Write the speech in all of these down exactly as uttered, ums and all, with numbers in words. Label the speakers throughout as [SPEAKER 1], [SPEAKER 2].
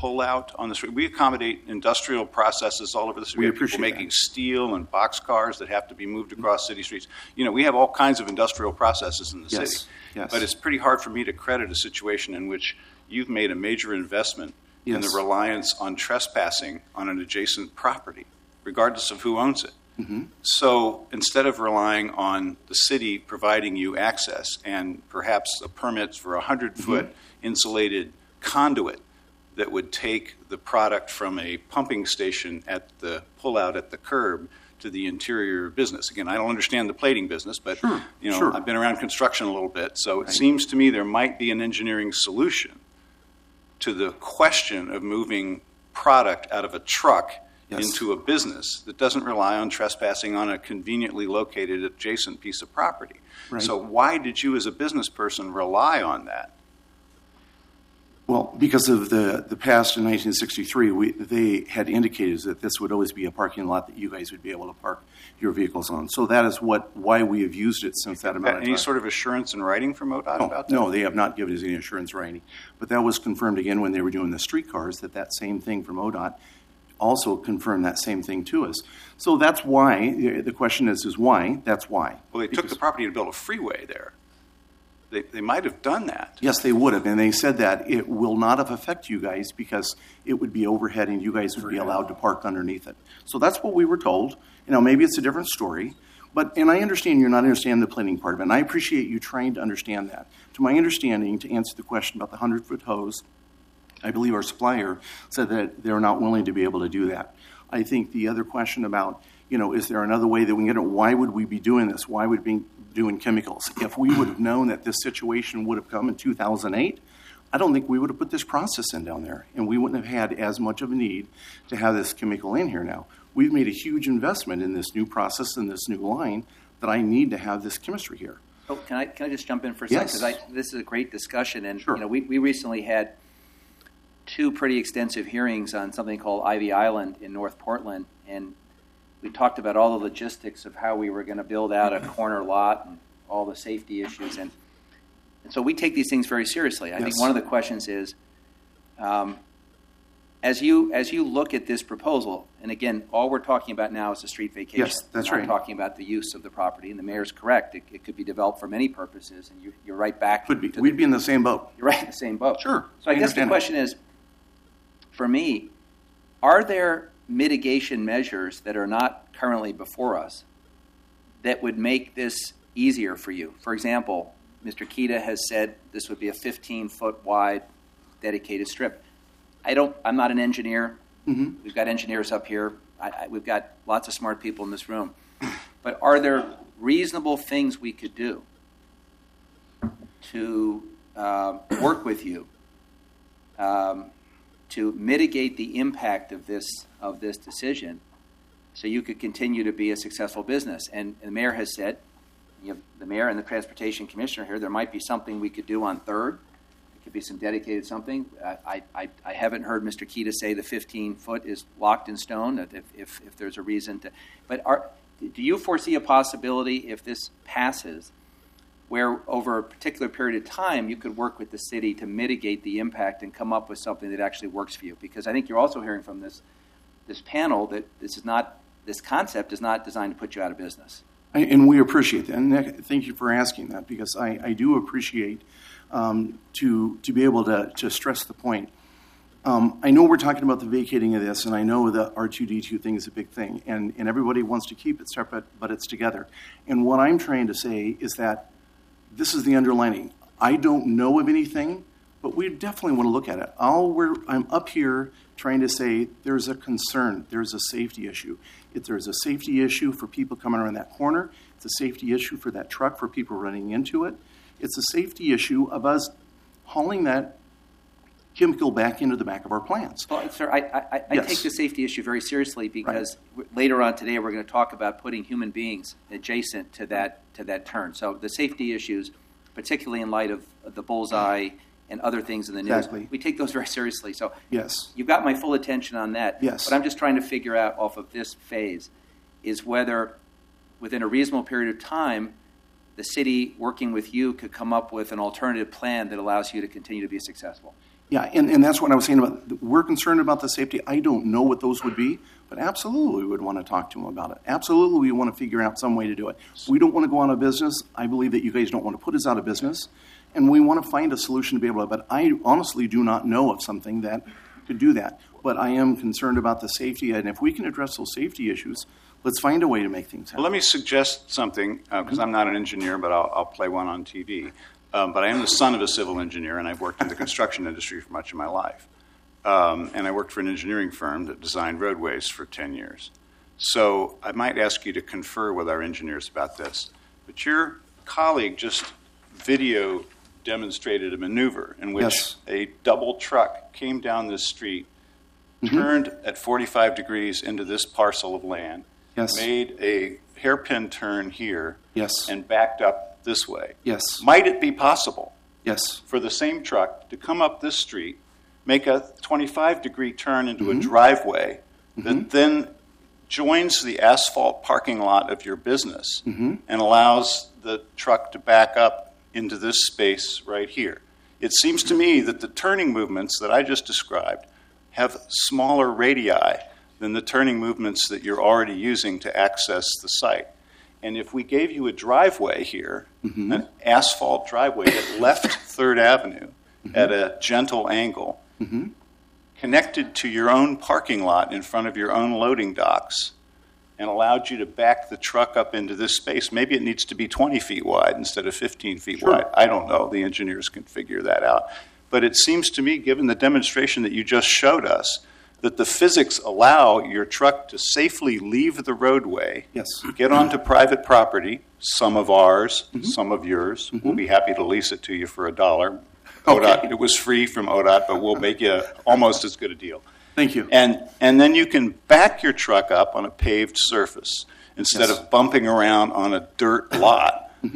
[SPEAKER 1] pullout on the street. We accommodate industrial processes all over the city.
[SPEAKER 2] We
[SPEAKER 1] We have people
[SPEAKER 2] appreciate
[SPEAKER 1] making
[SPEAKER 2] that.
[SPEAKER 1] steel and boxcars that have to be moved across city streets. You know, we have all kinds of industrial processes in the
[SPEAKER 2] Yes,
[SPEAKER 1] city.
[SPEAKER 2] yes.
[SPEAKER 1] But it's pretty hard for me to credit a situation in which you've made a major investment in
[SPEAKER 2] Yes.
[SPEAKER 1] the reliance on trespassing on an adjacent property, regardless of who owns it.
[SPEAKER 2] Mm-hmm.
[SPEAKER 1] So instead of relying on the city providing you access and perhaps a permit for a hundred-foot
[SPEAKER 2] Mm-hmm.
[SPEAKER 1] insulated conduit that would take the product from a pumping station at the pullout at the curb to the interior business. Again, I don't understand the plating business, but
[SPEAKER 2] Sure,
[SPEAKER 1] you know,
[SPEAKER 2] sure.
[SPEAKER 1] I've been around construction a little bit, so it
[SPEAKER 2] Right.
[SPEAKER 1] seems to me there might be an engineering solution to the question of moving product out of a truck
[SPEAKER 2] Yes.
[SPEAKER 1] into a business that doesn't rely on trespassing on a conveniently located adjacent piece of property.
[SPEAKER 2] Right.
[SPEAKER 1] So why did you as a business person rely on that?
[SPEAKER 2] Well, because of the, the past in nineteen sixty-three, we, they had indicated that this would always be a parking lot that you guys would be able to park your vehicles on. So that is what why we have used it since that amount of time.
[SPEAKER 1] Any sort of assurance in writing from ODOT
[SPEAKER 2] No,
[SPEAKER 1] about that?
[SPEAKER 2] no, they have not given us any assurance writing. But that was confirmed again when they were doing the streetcars, that that same thing from ODOT also confirmed that same thing to us. So that's why, the question is, is why? That's why.
[SPEAKER 1] Well, they took
[SPEAKER 2] Because-
[SPEAKER 1] the property to build a freeway there. They, they might have done that.
[SPEAKER 2] Yes, they would have, and they said that it will not have affect you guys because it would be overhead and you guys would be allowed to park underneath it. So that's what we were told. You know, maybe it's a different story, but, and I understand you're not understanding the planning part of it, and I appreciate you trying to understand that. To my understanding, to answer the question about the hundred-foot hose, I believe our supplier said that they're not willing to be able to do that. I think the other question about, you know, is there another way that we can get it? Why would we be doing this? Why would we be doing chemicals? If we would have known that this situation would have come in two thousand eight, I don't think we would have put this process in down there, and we wouldn't have had as much of a need to have this chemical in here now. We've made a huge investment in this new process and this new line that I need to have this chemistry here.
[SPEAKER 3] Oh, can I can I just jump in for a
[SPEAKER 2] Yes.
[SPEAKER 3] second? Because this is a great discussion, and
[SPEAKER 2] Sure.
[SPEAKER 3] you know, we, we recently had two pretty extensive hearings on something called Ivy Island in North Portland, and we talked about all the logistics of how we were going to build out a corner lot and all the safety issues, and and so we take these things very seriously. I think
[SPEAKER 2] Yes.
[SPEAKER 3] one of the questions is, um, as you as you look at this proposal, and again, all we're talking about now is the street vacation.
[SPEAKER 2] Yes, that's
[SPEAKER 3] we're
[SPEAKER 2] right.
[SPEAKER 3] not talking about the use of the property, and the mayor's correct. It, it could be developed for many purposes, and you, you're right back.
[SPEAKER 2] Could be.
[SPEAKER 3] to the-
[SPEAKER 2] We'd be in the same boat.
[SPEAKER 3] You're right in the same boat.
[SPEAKER 2] Sure,
[SPEAKER 3] So I,
[SPEAKER 2] I
[SPEAKER 3] guess the
[SPEAKER 2] understand
[SPEAKER 3] question is, for me, are there mitigation measures that are not currently before us that would make this easier for you? For example, Mister Kita has said this would be a fifteen-foot wide dedicated strip. I don't. I'm not an engineer.
[SPEAKER 2] Mm-hmm.
[SPEAKER 3] We've got engineers up here. I, I, we've got lots of smart people in this room. But are there reasonable things we could do to uh, work with you um, to mitigate the impact of this of this decision, so you could continue to be a successful business? And, and the mayor has said, you have the mayor and the transportation commissioner here, there might be something we could do on Third. It could be some dedicated something. I, I, I haven't heard Mister Kita say the fifteen foot is locked in stone. That if, if, if there's a reason to, but are, do you foresee a possibility if this passes, where over a particular period of time you could work with the city to mitigate the impact and come up with something that actually works for you? Because I think you're also hearing from this this panel that this is not this concept is not designed to put you out of business.
[SPEAKER 2] I, and we appreciate that. And that, thank you for asking that, because I, I do appreciate um, to to be able to, to stress the point. Um, I know we're talking about the vacating of this, and I know the R two D two thing is a big thing, and, and everybody wants to keep it separate, but it's together. And what I'm trying to say is that this is the underlining. I don't know of anything, but we definitely want to look at it. All we're, I'm up here trying to say there's a concern, there's a safety issue. If there's a safety issue for people coming around that corner, it's a safety issue for that truck, for people running into it. It's a safety issue of us hauling that chemical back into the back of our plants.
[SPEAKER 3] Well, sir, I, I, I
[SPEAKER 2] Yes.
[SPEAKER 3] take the safety issue very seriously because w later on today we're going to talk about putting human beings adjacent to that to that turn. So the safety issues, particularly in light of the bullseye and other things in the news,
[SPEAKER 2] Exactly.
[SPEAKER 3] we take those very seriously. So
[SPEAKER 2] Yes.
[SPEAKER 3] you've got my full attention on that.
[SPEAKER 2] Yes.
[SPEAKER 3] But I'm just trying to figure out off of this phase is whether within a reasonable period of time the city working with you could come up with an alternative plan that allows you to continue to be successful.
[SPEAKER 2] Yeah, and, and that's what I was saying about, we're concerned about the safety. I don't know what those would be, but absolutely we would want to talk to them about it. Absolutely we want to figure out some way to do it. We don't want to go out of business. I believe that you guys don't want to put us out of business, and we want to find a solution to be able to, but I honestly do not know of something that could do that. But I am concerned about the safety, and if we can address those safety issues, let's find a way to make things happen.
[SPEAKER 1] Well, let me suggest something, because uh, mm-hmm. I'm not an engineer, but I'll, I'll play one on T V. Um, but I am the son of a civil engineer, and I've worked in the construction industry for much of my life. Um, and I worked for an engineering firm that designed roadways for ten years. So I might ask you to confer with our engineers about this. But your colleague just video demonstrated a maneuver in which
[SPEAKER 2] yes.
[SPEAKER 1] a double truck came down this street, mm-hmm. turned at forty-five degrees into this parcel of land,
[SPEAKER 2] yes.
[SPEAKER 1] made a hairpin turn here,
[SPEAKER 2] yes.
[SPEAKER 1] and backed up this way.
[SPEAKER 2] Yes.
[SPEAKER 1] Might it be possible
[SPEAKER 2] yes.
[SPEAKER 1] for the same truck to come up this street, make a twenty-five degree turn into mm-hmm. a driveway mm-hmm. that then joins the asphalt parking lot of your business
[SPEAKER 2] mm-hmm.
[SPEAKER 1] and allows the truck to back up into this space right here? It seems to me that the turning movements that I just described have smaller radii than the turning movements that you're already using to access the site. And if we gave you a driveway here, mm-hmm. an asphalt driveway that left Third Avenue mm-hmm. at a gentle angle,
[SPEAKER 2] mm-hmm.
[SPEAKER 1] connected to your own parking lot in front of your own loading docks, and allowed you to back the truck up into this space, maybe it needs to be twenty feet wide instead of fifteen feet
[SPEAKER 2] sure.
[SPEAKER 1] wide. I don't know. The engineers can figure that out. But it seems to me, given the demonstration that you just showed us, that the physics allow your truck to safely leave the roadway,
[SPEAKER 2] yes.
[SPEAKER 1] get onto private property, some of ours, mm-hmm. some of yours.
[SPEAKER 2] Mm-hmm.
[SPEAKER 1] We'll be happy to lease it to you for a dollar.
[SPEAKER 2] Okay.
[SPEAKER 1] O D O T, it was free from O D O T, but we'll make you almost as good a deal.
[SPEAKER 2] Thank you.
[SPEAKER 1] And and then you can back your truck up on a paved surface instead
[SPEAKER 2] yes.
[SPEAKER 1] of bumping around on a dirt lot.
[SPEAKER 2] Mm-hmm.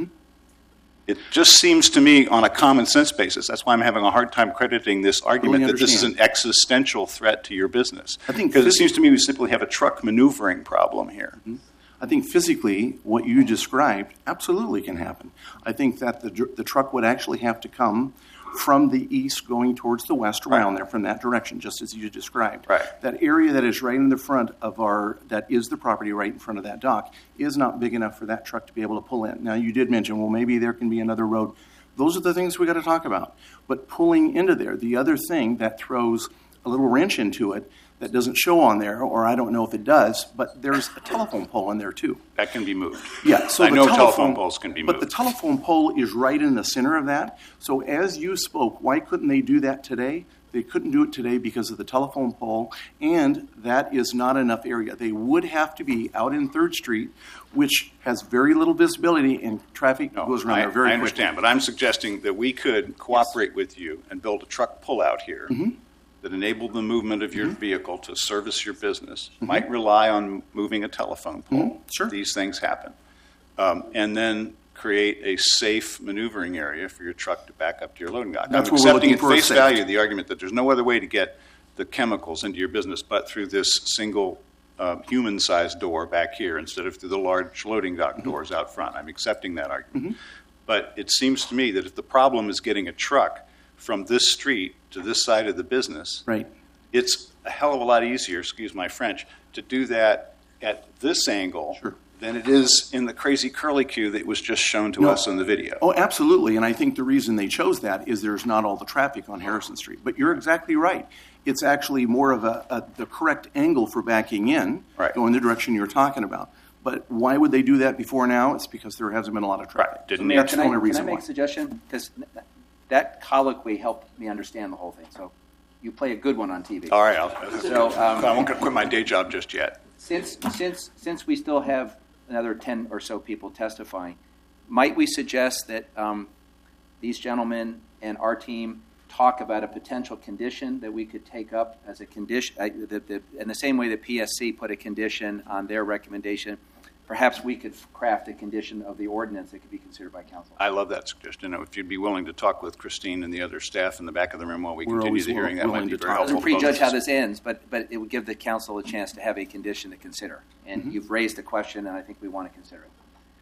[SPEAKER 1] It just seems to me on a common sense basis. That's why I'm having a hard time crediting this argument
[SPEAKER 2] Totally
[SPEAKER 1] that this is an
[SPEAKER 2] understand.
[SPEAKER 1] existential threat to your business.
[SPEAKER 2] I think
[SPEAKER 1] because it
[SPEAKER 2] phys-
[SPEAKER 1] seems to me we simply have a truck maneuvering problem here.
[SPEAKER 2] Mm-hmm. I think physically what you described absolutely can happen. I think that the the truck would actually have to come from the east going towards the west around
[SPEAKER 1] Right.
[SPEAKER 2] there from that direction, just as you described.
[SPEAKER 1] Right.
[SPEAKER 2] That area that is right in the front of our, that is the property right in front of that dock, is not big enough for that truck to be able to pull in. Now, you did mention, well, maybe there can be another road. Those are the things we got to talk about. But pulling into there, the other thing that throws a little wrench into it that doesn't show on there, or I don't know if it does, but there's a telephone pole in there too.
[SPEAKER 1] That can be moved.
[SPEAKER 2] Yeah, so
[SPEAKER 1] I
[SPEAKER 2] the
[SPEAKER 1] know
[SPEAKER 2] telephone,
[SPEAKER 1] telephone poles can be
[SPEAKER 2] but
[SPEAKER 1] moved.
[SPEAKER 2] the telephone pole is right in the center of that. So as you spoke, why couldn't they do that today? They couldn't do it today because of the telephone pole, and that is not enough area. They would have to be out in Third Street, which has very little visibility, and traffic
[SPEAKER 1] No,
[SPEAKER 2] goes around
[SPEAKER 1] I,
[SPEAKER 2] there very
[SPEAKER 1] I understand,
[SPEAKER 2] quickly.
[SPEAKER 1] but I'm suggesting that we could cooperate with you and build a truck pullout here
[SPEAKER 2] Mm-hmm.
[SPEAKER 1] that enabled the movement of your vehicle to service your business.
[SPEAKER 2] Mm-hmm.
[SPEAKER 1] Might rely on moving a telephone pole.
[SPEAKER 2] Mhm, sure.
[SPEAKER 1] These things happen. Um, and then create a safe maneuvering area for your truck to back up to your loading dock.
[SPEAKER 2] That's
[SPEAKER 1] I'm
[SPEAKER 2] what we're
[SPEAKER 1] accepting
[SPEAKER 2] looking
[SPEAKER 1] at
[SPEAKER 2] for, a
[SPEAKER 1] face
[SPEAKER 2] safe.
[SPEAKER 1] value the argument that there's no other way to get the chemicals into your business but through this single uh, human-sized door back here instead of through the large loading dock
[SPEAKER 2] Mm-hmm.
[SPEAKER 1] doors out front. I'm accepting that argument.
[SPEAKER 2] Mm-hmm.
[SPEAKER 1] But it seems to me that if the problem is getting a truck from this street to this side of the business,
[SPEAKER 2] Right.
[SPEAKER 1] it's a hell of a lot easier, excuse my French, to do that at this angle
[SPEAKER 2] Sure.
[SPEAKER 1] than it is in the crazy curlicue that was just shown to
[SPEAKER 2] No.
[SPEAKER 1] us in the video.
[SPEAKER 2] Oh, absolutely. And I think the reason they chose that is there's not all the traffic on Harrison Street. But you're exactly right. It's actually more of a, a the correct angle for backing in,
[SPEAKER 1] Right.
[SPEAKER 2] going the direction you're talking about. But why would they do that before now? It's because there hasn't been a lot of traffic.
[SPEAKER 1] Right. Didn't
[SPEAKER 3] Mayor,
[SPEAKER 2] That's
[SPEAKER 3] can
[SPEAKER 2] the
[SPEAKER 3] I,
[SPEAKER 2] only
[SPEAKER 3] can I
[SPEAKER 2] reason
[SPEAKER 3] make
[SPEAKER 2] why.
[SPEAKER 3] a suggestion? Because that colloquy helped me understand the whole thing. So you play a good one on T V.
[SPEAKER 1] All right, I'll,
[SPEAKER 3] So, um,
[SPEAKER 1] I won't quit my day job just yet.
[SPEAKER 3] Since since since we still have another ten or so people testifying, might we suggest that um, these gentlemen and our team talk about a potential condition that we could take up as a condition, uh, the, the, in the same way that P S C put a condition on their recommendation? Perhaps we could craft a condition of the ordinance that could be considered by council.
[SPEAKER 1] I love that suggestion. If you'd be willing to talk with Christine and the other staff in the back of the room while we
[SPEAKER 2] We're
[SPEAKER 1] continue
[SPEAKER 2] always
[SPEAKER 1] the hearing, that
[SPEAKER 2] willing
[SPEAKER 1] might be
[SPEAKER 2] to
[SPEAKER 1] very
[SPEAKER 2] talk.
[SPEAKER 3] Doesn't
[SPEAKER 1] helpful. to both
[SPEAKER 3] prejudge
[SPEAKER 1] of
[SPEAKER 3] how
[SPEAKER 1] us.
[SPEAKER 3] this ends, but but it would give the council a chance to have a condition to consider. And
[SPEAKER 2] Mm-hmm.
[SPEAKER 3] you've raised a question, and I think we want to consider it.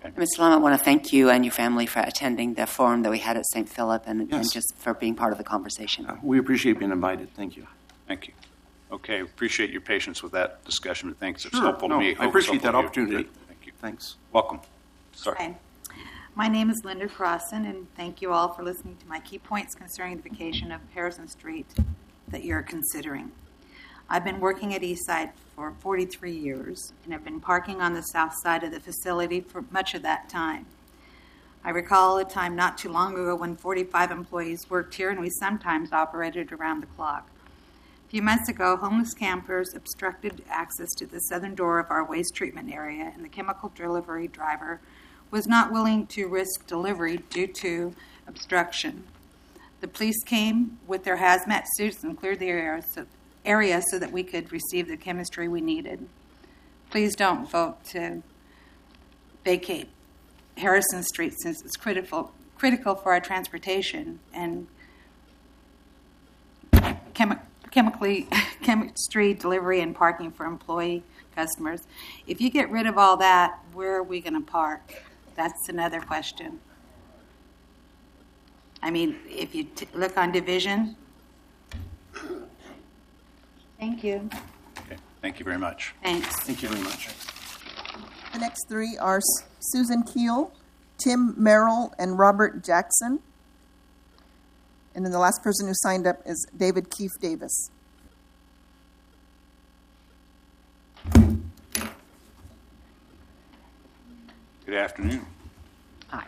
[SPEAKER 4] Mister Lam, I want to thank you and your family for attending the forum that we had at Saint Philip and,
[SPEAKER 2] Yes.
[SPEAKER 4] and just for being part of the conversation.
[SPEAKER 2] Uh, We appreciate being invited. Thank you.
[SPEAKER 1] Thank you. Okay, appreciate your patience with that discussion, but thanks. It's
[SPEAKER 2] Sure.
[SPEAKER 1] helpful
[SPEAKER 2] No,
[SPEAKER 1] to me.
[SPEAKER 2] I
[SPEAKER 1] Hope it's
[SPEAKER 2] appreciate
[SPEAKER 1] helpful
[SPEAKER 2] that
[SPEAKER 1] to you.
[SPEAKER 2] opportunity.
[SPEAKER 1] Good. Thank you.
[SPEAKER 2] Thanks.
[SPEAKER 1] Welcome. Sorry.
[SPEAKER 5] Hi. My name is Linda Crossan, and thank you all for listening to my key points concerning the vacation of Harrison Street that you're considering. I've been working at Eastside for forty-three years, and have been parking on the south side of the facility for much of that time. I recall a time not too long ago when forty-five employees worked here, and we sometimes operated around the clock. A few months ago, homeless campers obstructed access to the southern door of our waste treatment area, and the chemical delivery driver was not willing to risk delivery due to obstruction. The police came with their hazmat suits and cleared the area so, area so that we could receive the chemistry we needed. Please don't vote to vacate Harrison Street since it's critical critical for our transportation and chemi- chemically chemistry delivery and parking for employee customers. If you get rid of all that, where are we going to park? That's another question. I mean, if you t- look on Division. Thank you.
[SPEAKER 1] Okay. Thank you very much.
[SPEAKER 5] Thanks.
[SPEAKER 2] Thank you very much.
[SPEAKER 6] The next three are S- Susan Keel, Tim Merrill, and Robert Jackson. And then the last person who signed up is David Keefe Davis.
[SPEAKER 1] Good afternoon.
[SPEAKER 7] Hi.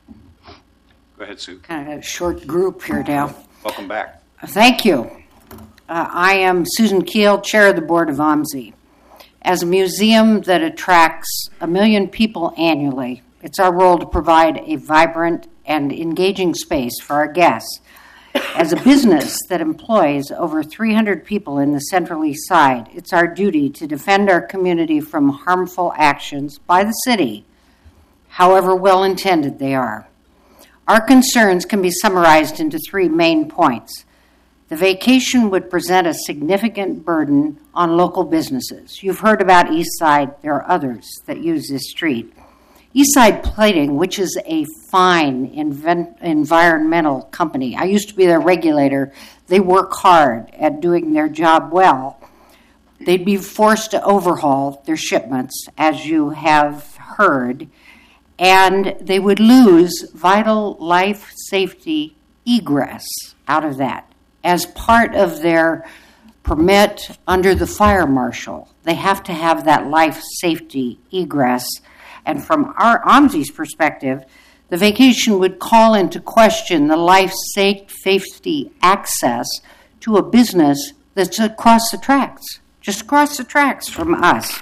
[SPEAKER 1] Go ahead, Sue.
[SPEAKER 7] Kind of a short group here now.
[SPEAKER 1] Welcome back.
[SPEAKER 7] Thank you. Uh, I am Susan Keel, Chair of the Board of O M S I. As a museum that attracts a million people annually, it's our role to provide a vibrant and engaging space for our guests. As a business that employs over three hundred people in the Central East Side, it's our duty to defend our community from harmful actions by the city, however well-intended they are. Our concerns can be summarized into three main points. The vacation would present a significant burden on local businesses. You've heard about Eastside. There are others that use this street. Eastside Plating, which is a fine invent- environmental company. I used to be their regulator. They work hard at doing their job well. They'd be forced to overhaul their shipments, as you have heard, and they would lose vital life safety egress out of that. As part of their permit under the fire marshal, they have to have that life safety egress. And from our O M S I's perspective, the vacation would call into question the life safety access to a business that's across the tracks, just across the tracks from us.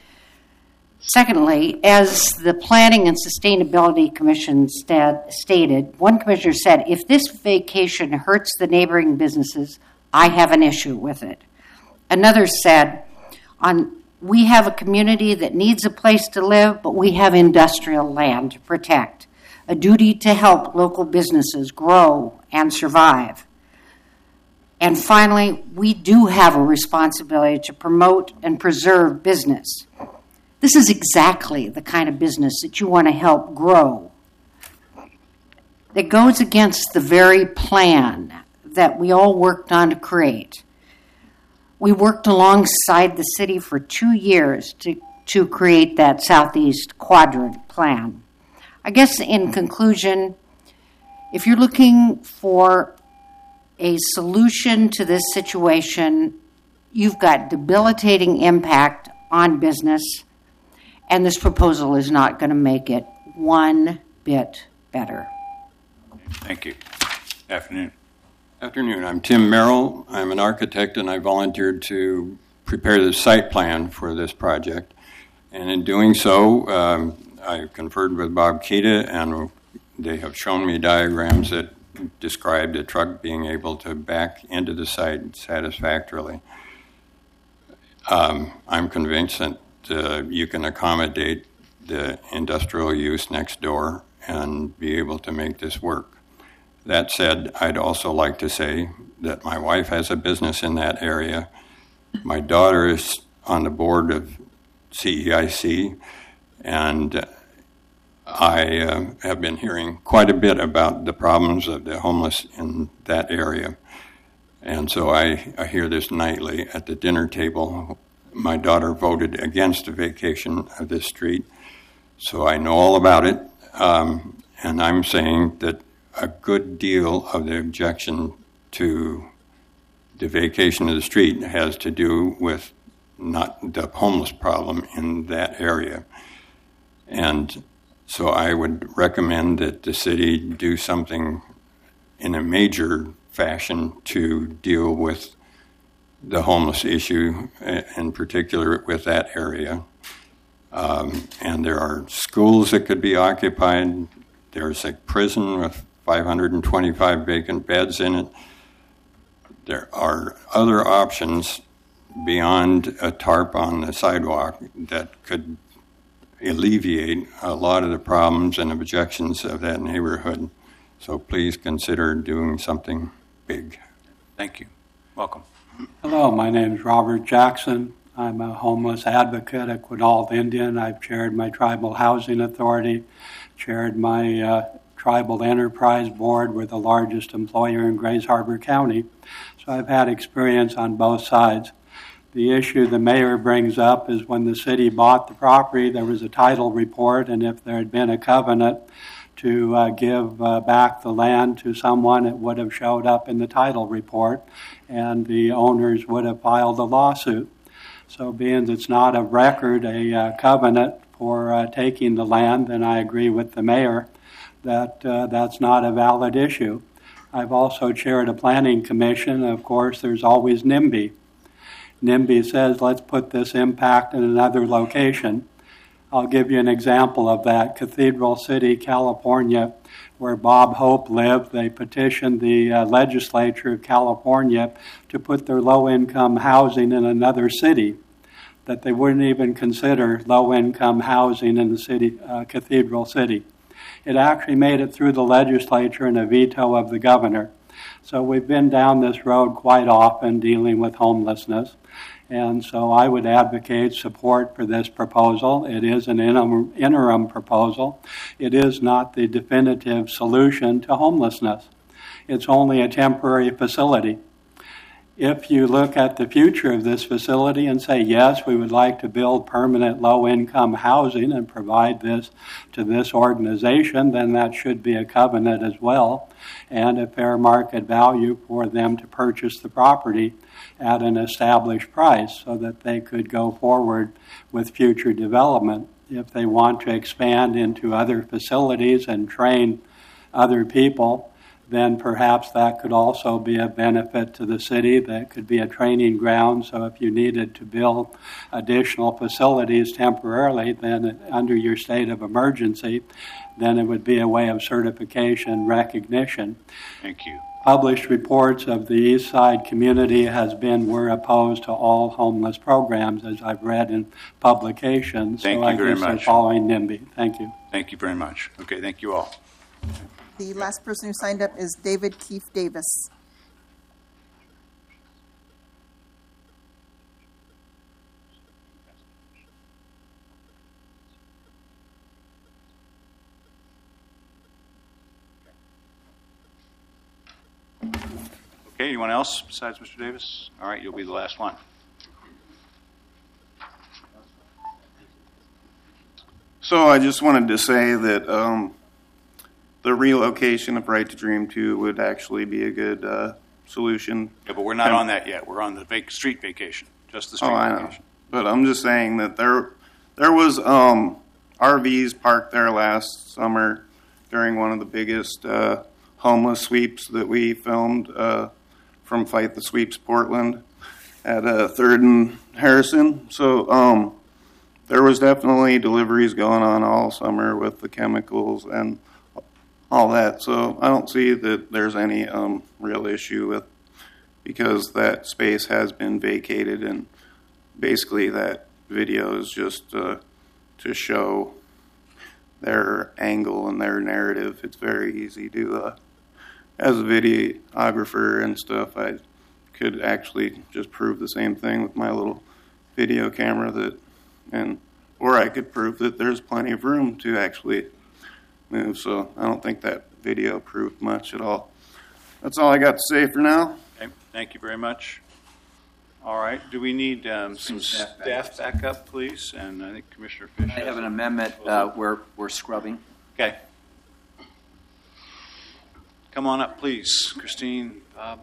[SPEAKER 7] Secondly, as the Planning and Sustainability Commission stat, stated, one commissioner said, if this vacation hurts the neighboring businesses, I have an issue with it. Another said, on, we have a community that needs a place to live, but we have industrial land to protect, a duty to help local businesses grow and survive. And finally, we do have a responsibility to promote and preserve business. This is exactly the kind of business that you want to help grow. It goes against the very plan that we all worked on to create. We worked alongside the city for two years to, to create that Southeast Quadrant plan. I guess in conclusion, if you're looking for a solution to this situation, you've got debilitating impact on business, and this proposal is not going to make it one bit better.
[SPEAKER 1] Thank you. Afternoon.
[SPEAKER 8] Afternoon. I'm Tim Merrill. I'm an architect, and I volunteered to prepare the site plan for this project. And in doing so, um, I conferred with Bob Kita, and they have shown me diagrams that describe the truck being able to back into the site satisfactorily. Um, I'm convinced that uh, you can accommodate the industrial use next door and be able to make this work. That said, I'd also like to say that my wife has a business in that area. My daughter is on the board of C E I C, and I uh, have been hearing quite a bit about the problems of the homeless in that area. And so I, I hear this nightly at the dinner table. My daughter voted against the vacation of this street, so I know all about it. Um, and I'm saying that a good deal of the objection to the vacation of the street has to do with not the homeless problem in that area. And so I would recommend that the city do something in a major fashion to deal with the homeless issue, in particular with that area. Um, and there are schools that could be occupied. There's a prison with five hundred twenty-five vacant beds in it. There are other options beyond a tarp on the sidewalk that could alleviate a lot of the problems and objections of that neighborhood. So please consider doing something big.
[SPEAKER 1] Thank you. Welcome.
[SPEAKER 9] Hello, my name is Robert Jackson. I'm a homeless advocate at Quinault Indian. I've chaired my Tribal Housing Authority, chaired my uh, Tribal Enterprise Board. We're the largest employer in Grays Harbor County. So I've had experience on both sides. The issue the mayor brings up is when the city bought the property, there was a title report, and if there had been a covenant to uh, give uh, back the land to someone, it would have showed up in the title report, and the owners would have filed a lawsuit. So being it's not of record, a uh, covenant for uh, taking the land, then I agree with the mayor that uh, that's not a valid issue. I've also chaired a planning commission. Of course, there's always NIMBY. NIMBY says, let's put this impact in another location. I'll give you an example of that. Cathedral City, California, where Bob Hope lived, they petitioned the uh, legislature of California to put their low-income housing in another city, that they wouldn't even consider low-income housing in the city, uh, Cathedral City. It actually made it through the legislature and a veto of the governor. So we've been down this road quite often dealing with homelessness. And so I would advocate support for this proposal. It is an interim, interim proposal. It is not the definitive solution to homelessness. It's only a temporary facility. If you look at the future of this facility and say, yes, we would like to build permanent low-income housing and provide this to this organization, then that should be a covenant as well, and a fair market value for them to purchase the property at an established price so that they could go forward with future development. If they want to expand into other facilities and train other people, then perhaps that could also be a benefit to the city. That could be a training ground. So if you needed to build additional facilities temporarily, then under your state of emergency, then it would be a way of certification recognition.
[SPEAKER 1] Thank you.
[SPEAKER 9] Published reports of the East Side community has been we're opposed to all homeless programs, as I've read in publications.
[SPEAKER 1] Thank
[SPEAKER 9] so
[SPEAKER 1] you
[SPEAKER 9] I
[SPEAKER 1] very
[SPEAKER 9] guess they're
[SPEAKER 1] much.
[SPEAKER 9] following NIMBY. Thank you.
[SPEAKER 1] Thank you very much. Okay, thank you all.
[SPEAKER 6] The last person who signed up is David Keefe Davis.
[SPEAKER 1] Okay, anyone else besides Mister Davis? All right, you'll be the last one.
[SPEAKER 10] So I just wanted to say that um, the relocation of Right to Dream two would actually be a good uh, solution.
[SPEAKER 1] Yeah, but we're not on that yet. We're on the vac- street vacation, just the street
[SPEAKER 10] Oh, I know.
[SPEAKER 1] vacation.
[SPEAKER 10] But I'm just saying that there there was um, R Vs parked there last summer during one of the biggest uh, homeless sweeps that we filmed uh, from Fight the Sweeps Portland at uh, third and Harrison. So um, there was definitely deliveries going on all summer with the chemicals and all that. So I don't see that there's any um, real issue with, because that space has been vacated, and basically that video is just uh, to show their angle and their narrative. It's very easy to, uh, as a videographer and stuff, I could actually just prove the same thing with my little video camera, that, and or I could prove that there's plenty of room to actually move, so I don't think that video proved much at all. That's all I got to say for now.
[SPEAKER 1] Okay, thank you very much. All right, do we need um, some
[SPEAKER 3] staff back
[SPEAKER 1] staff back up, please? And I think Commissioner Fish
[SPEAKER 3] I
[SPEAKER 1] has
[SPEAKER 3] have an
[SPEAKER 1] a-
[SPEAKER 3] amendment uh, where we're scrubbing.
[SPEAKER 1] Okay. Come on up, please. Christine, Bob.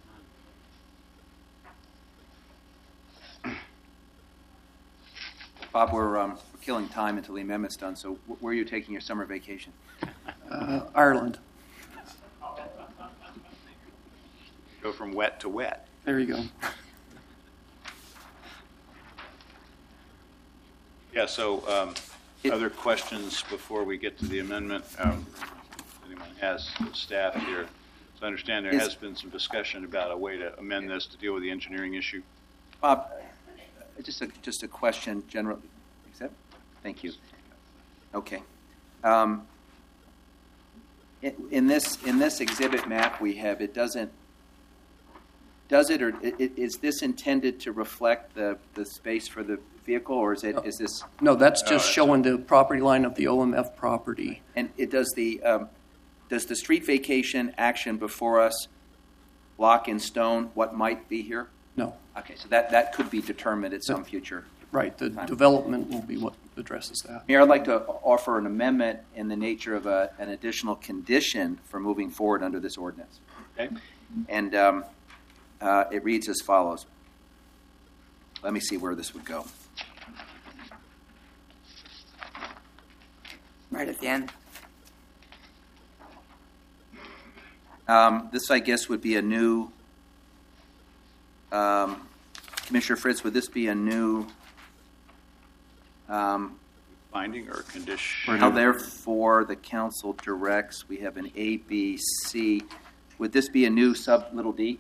[SPEAKER 3] Bob, we're, um, we're killing time until the amendment's done, so wh- where are you taking your summer vacation?
[SPEAKER 11] Uh, Ireland.
[SPEAKER 1] Go from wet to wet.
[SPEAKER 11] There you go.
[SPEAKER 1] Yeah, so um, other questions before we get to the amendment? Um, if anyone has staff here. So I understand there
[SPEAKER 3] Is-
[SPEAKER 1] has been some discussion about a way to amend this to deal with the engineering issue.
[SPEAKER 3] Bob, uh, just a, just a question, general, accept? Thank you. Okay. Um, in, in this, in this exhibit map we have, it doesn't, does it, or i- i- is this intended to reflect the, the space for the vehicle, or is it, is this,
[SPEAKER 11] No, that's just
[SPEAKER 1] that's-
[SPEAKER 11] showing the property line of the O M F property.
[SPEAKER 3] and it does the, um, does the street vacation action before us lock in stone what might be here?
[SPEAKER 11] No,
[SPEAKER 3] Okay, so that, that could be determined at some future.
[SPEAKER 11] right. The
[SPEAKER 3] Fine.
[SPEAKER 11] development will be what addresses that.
[SPEAKER 3] Mayor, I'd like to offer an amendment in the nature of a, an additional condition for moving forward under this ordinance.
[SPEAKER 1] Okay?
[SPEAKER 3] And um, uh, it reads as follows. Let me see where this would go.
[SPEAKER 4] Right at the end.
[SPEAKER 3] Um, this, I guess, would be a new, um, Commissioner Fritz, would this be a new, um,
[SPEAKER 1] Finding or condition?
[SPEAKER 3] now therefore the council directs, we have an A, B, C. Would this be a new sub little d?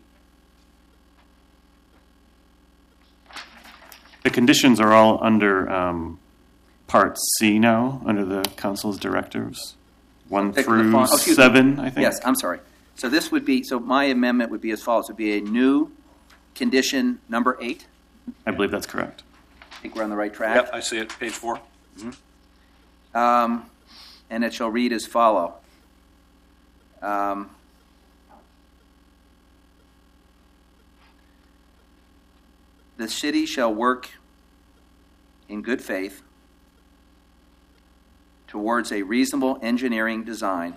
[SPEAKER 12] The conditions are all under um, Part C now, under the council's directives, one
[SPEAKER 3] Pick the
[SPEAKER 12] through
[SPEAKER 3] font- oh, excuse me.
[SPEAKER 12] seven, I think.
[SPEAKER 3] Yes, I'm sorry. So this would be, so my amendment would be as follows. It would be a new condition number eight.
[SPEAKER 12] I believe that's correct.
[SPEAKER 3] I think we're on the right track.
[SPEAKER 1] Yep, I see it, page four.
[SPEAKER 3] Um, and it shall read as follow. Um, the city shall work in good faith towards a reasonable engineering design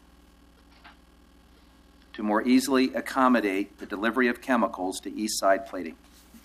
[SPEAKER 3] to more easily accommodate the delivery of chemicals to East Side Plating.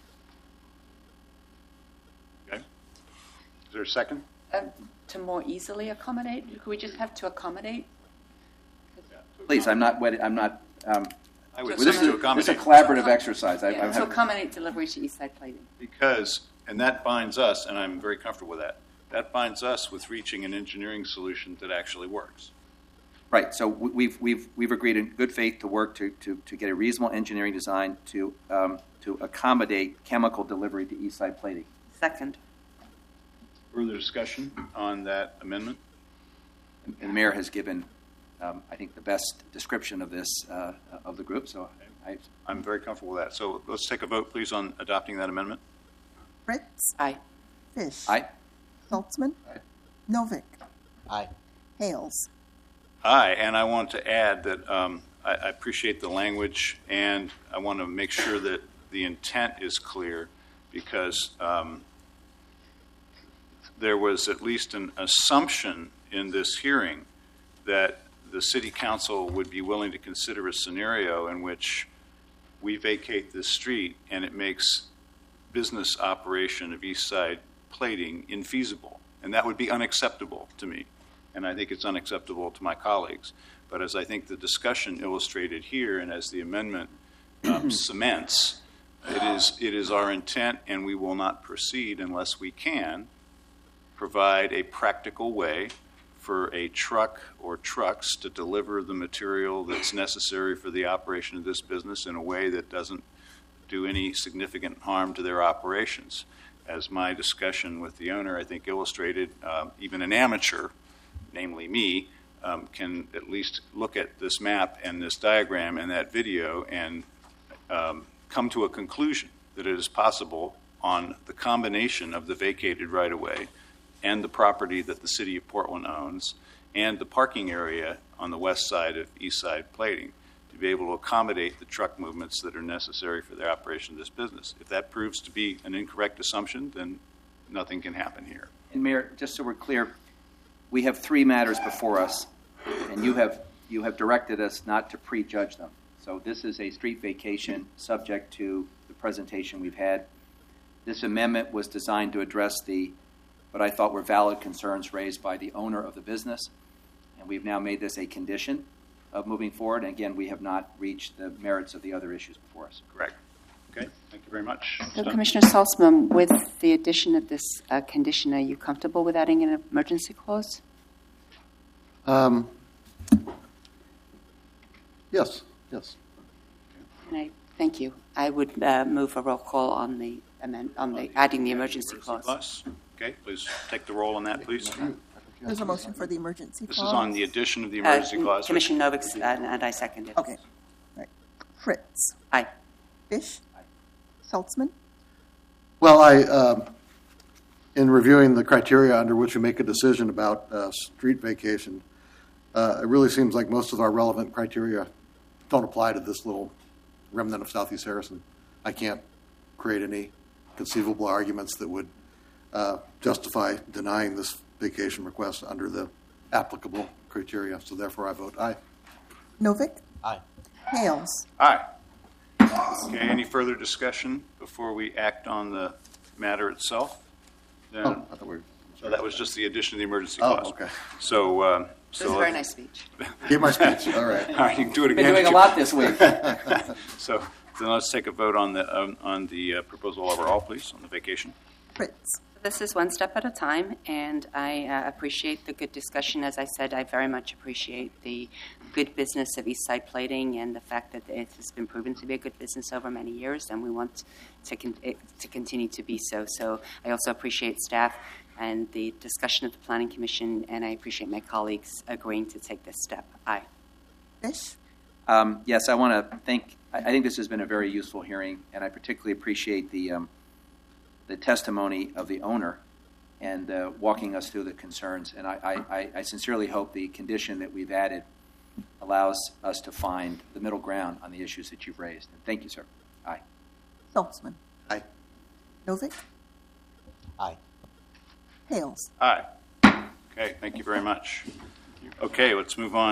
[SPEAKER 1] Okay. Is there a second?
[SPEAKER 4] Um, to more easily accommodate? Could we just have to accommodate?
[SPEAKER 3] Please, I'm not. wed- I'm not. Um,
[SPEAKER 1] I would
[SPEAKER 3] well, this,
[SPEAKER 1] say
[SPEAKER 3] is,
[SPEAKER 1] to
[SPEAKER 3] this is a
[SPEAKER 1] accommodate.
[SPEAKER 3] collaborative exercise. I,
[SPEAKER 4] Yeah,
[SPEAKER 3] I
[SPEAKER 4] to
[SPEAKER 3] have,
[SPEAKER 4] accommodate delivery to East Side Plating.
[SPEAKER 1] Because, and that binds us, and I'm very comfortable with that, that binds us with reaching an engineering solution that actually works.
[SPEAKER 3] right. So we- we've we've we've agreed in good faith to work to to, to get a reasonable engineering design to um, to accommodate chemical delivery to East Side Plating.
[SPEAKER 4] Second.
[SPEAKER 1] Further discussion on that amendment?
[SPEAKER 3] And the mayor has given, um, I think, the best description of this uh, of the group. So I,
[SPEAKER 1] I'm very comfortable with that. So let's take a vote, please, on adopting that amendment.
[SPEAKER 6] Fritz,
[SPEAKER 4] Aye.
[SPEAKER 6] Fish,
[SPEAKER 3] I
[SPEAKER 6] Saltzman, Novick,
[SPEAKER 13] Aye.
[SPEAKER 6] Hales.
[SPEAKER 1] Aye, and I want to add that um, I, I appreciate the language, and I want to make sure that the intent is clear, because um, there was at least an assumption in this hearing that the city council would be willing to consider a scenario in which we vacate this street and it makes business operation of East Side Plating infeasible. And that would be unacceptable to me. And I think it's unacceptable to my colleagues. But as I think the discussion illustrated here, and as the amendment um, cements, it is, it is our intent, and we will not proceed unless we can provide a practical way for a truck or trucks to deliver the material that's necessary for the operation of this business in a way that doesn't do any significant harm to their operations. As my discussion with the owner, I think, illustrated, um, even an amateur, namely me, um, can at least look at this map and this diagram and that video and um, come to a conclusion that it is possible on the combination of the vacated right-of-way and the property that the city of Portland owns and the parking area on the west side of East Side Plating to be able to accommodate the truck movements that are necessary for the operation of this business. If that proves to be an incorrect assumption, then nothing can happen here.
[SPEAKER 3] And Mayor, just so we're clear, we have three matters before us, and you have you have directed us not to prejudge them. So this is a street vacation subject to the presentation we've had. This amendment was designed to address the what I thought were valid concerns raised by the owner of the business, and we've now made this a condition of moving forward. And again, we have not reached the merits of the other issues before us.
[SPEAKER 1] Correct. Okay, thank you very much.
[SPEAKER 4] So, Commissioner Salzman, with the addition of this uh, condition, are you comfortable with adding an emergency clause?
[SPEAKER 13] Um, yes, yes.
[SPEAKER 4] And I, thank you. I would uh, move a roll call on the amend, on the adding the emergency,
[SPEAKER 1] emergency
[SPEAKER 4] clause.
[SPEAKER 1] clause. Okay, please take the roll on that, please.
[SPEAKER 6] There's a motion for the emergency
[SPEAKER 1] This
[SPEAKER 6] clause.
[SPEAKER 1] is on the addition of the emergency
[SPEAKER 4] Uh,
[SPEAKER 1] clause.
[SPEAKER 4] Commissioner Novak, uh, and I second it.
[SPEAKER 6] Okay. Right. Fritz.
[SPEAKER 4] Aye.
[SPEAKER 6] Fish. Saltzman.
[SPEAKER 13] Well, I, um, in reviewing the criteria under which we make a decision about uh, street vacation, uh, it really seems like most of our relevant criteria don't apply to this little remnant of Southeast Harrison. I can't create any conceivable arguments that would uh, justify denying this vacation request under the applicable criteria. So therefore, I vote aye.
[SPEAKER 6] Novick.
[SPEAKER 13] Aye.
[SPEAKER 6] Hales.
[SPEAKER 1] Aye. Okay, any further discussion before we act on the matter itself? Then,
[SPEAKER 13] Oh, I thought we were.
[SPEAKER 1] so that was just the addition of the emergency
[SPEAKER 13] Oh,
[SPEAKER 1] clause.
[SPEAKER 13] okay.
[SPEAKER 1] So, um,
[SPEAKER 4] This
[SPEAKER 1] so
[SPEAKER 4] is a very nice speech.
[SPEAKER 13] Give my speech. All right.
[SPEAKER 1] All right, you can do it
[SPEAKER 3] Been
[SPEAKER 1] again.
[SPEAKER 3] doing a lot this week.
[SPEAKER 1] So then let's take a vote on the um, on the uh, proposal overall, please, on the vacation.
[SPEAKER 6] Fritz.
[SPEAKER 4] This is one step at a time, and I uh, appreciate the good discussion. As I said, I very much appreciate the good business of Eastside Plating and the fact that it has been proven to be a good business over many years, and we want to con- it to continue to be so. So I also appreciate staff and the discussion of the Planning Commission, and I appreciate my colleagues agreeing to take this step. Aye.
[SPEAKER 6] Fish.
[SPEAKER 3] Um, yes, I want to thank. I I think this has been a very useful hearing, and I particularly appreciate the um, the testimony of the owner and uh, walking us through the concerns. And I, I, I sincerely hope the condition that we've added allows us to find the middle ground on the issues that you've raised. And thank you, sir. Aye.
[SPEAKER 6] Saltzman.
[SPEAKER 13] Aye.
[SPEAKER 6] Novick.
[SPEAKER 13] Aye.
[SPEAKER 6] Hales.
[SPEAKER 1] Aye. Okay, thank you very much. Okay, let's move on.